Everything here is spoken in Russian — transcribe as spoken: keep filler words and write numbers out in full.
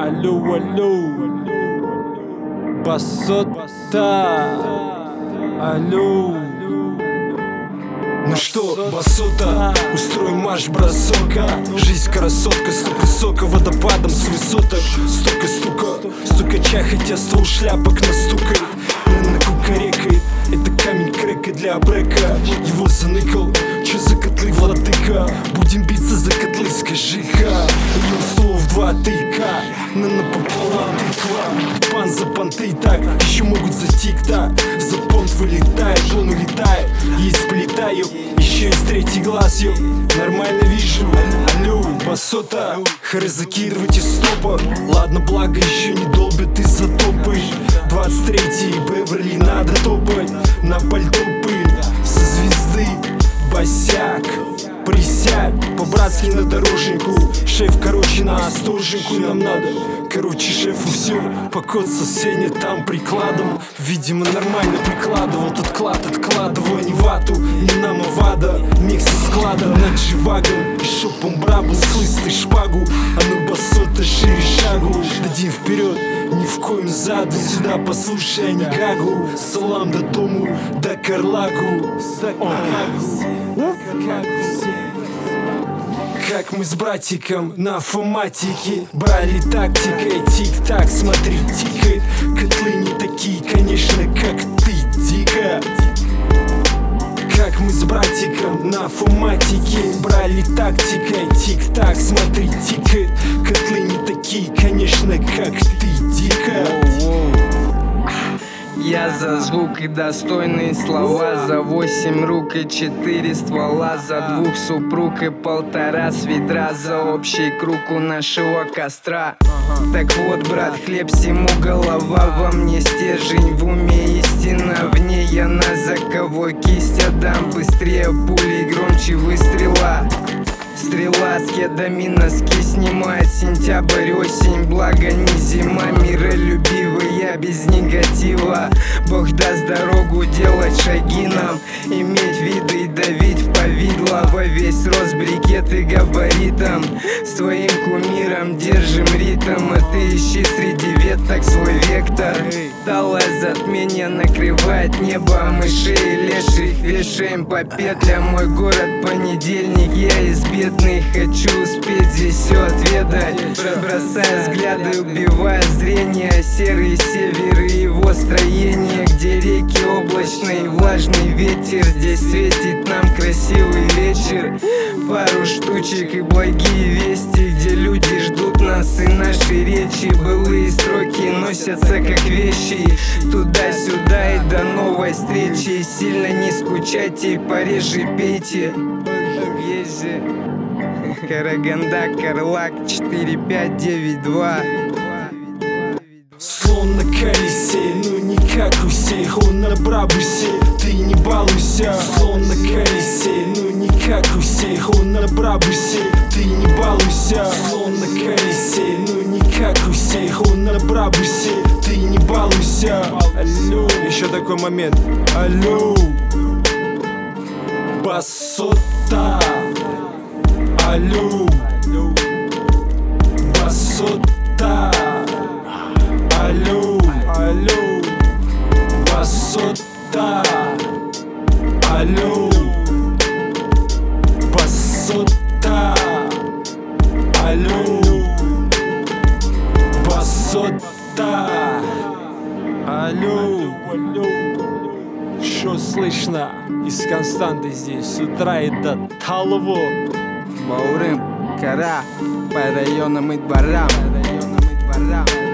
Алло, алло, басота, алло. Ну что, басота, устроим марш-бросока. Жизнь красотка, столько сока водопадом с высоток. Столько стука, стукача, хотя ствол шляпок настукает. На кукарекает, это камень крека для брека. Его заныкал, чё за котлы, владыка? Будем биться за котлы, скажи-ка. Ее слов два тыка, на напополам тыква. Пан за понты так, еще могут за тик-так. За понт вылетает, он улетает, и сплетаю, еще из третий глаз, ё. Нормально вижу, алло, басота. Хары закидывать из стопа. Ладно, благо еще не долбят изотопы. Двадцать третий Беверли, надо топать. На пальто пыль, со звезды босяк. Присядь, по-братски на дороженьку. Шеф, короче, на остороженьку нам надо. Короче, шефу все, покоцал сегодня там прикладом. Видимо, нормально прикладывал. Тут клад откладывал, не вату, не нам авада. Микс из склада над живагом. И шопом брабл, слышь ты шпагу. А ну басота, шире шагу. Дадим вперед, ни в коем заду. Сюда послушай, а не гагу. Салам до дому, до Карлагу. Как мы с братиком на фоматике брали тактикой, тик-так, смотри, тикает. Котлы не такие, конечно, как ты, дико. Как мы с братиком на фоматике брали тактикой, тик-так, смотри, тикает. Котлы не такие, конечно, как ты, дико. Я за звук и достойные слова, за восемь рук и четыре ствола, за двух супруг и полтора с ведра, за общий круг у нашего костра. Так вот, брат, хлеб всему голова, во мне стержень, в уме истина, в ней я на заковой кисть отдам быстрее пули, громче выстрела. Стрела с кедами носки снимает сентябрь, осень, благо не зима. Миролюбивый я без негатива. Бог даст дорогу делать шаги нам, иметь виды и давить в повидло. Во весь рост брикеты габаритом, с твоим кумиром держим ритм. А ты ищи среди веток свой вектор. Талое затмение накрывает небо, мышей и леших вешаем по петлям. Мой город понедельник, я из бедных. Хочу успеть здесь все отведать. Бросая взгляды, убивая зрение. Серый север и его строение, где реки облачные, влажный ветер. Здесь светит нам красивый вечер. Пару штучек и благие вести, где люди ждут нас и наши речи. Былые строки носятся как вещи, туда-сюда и до новой встречи. Сильно не скучайте и пореже пейте. Езжи. Караганда, Карлак, четыре пять девять два. Слон на колесе, ну не как у всех, он на брабусе, ты не балуйся. Слон на колесе, ну не как у всех, он на брабусе, ты не балуйся. Слон на колесе, ну не как у всех, он на брабусе, ты не балуйся. Алло, еще такой момент. Алло, басота. Алло, басота. Алло, алло, басота. Алло, басота. Алло, басота. Алло, алло, шо слышно из Константы здесь с утра и до Талово. Баурым, Кара, по районам и дворам.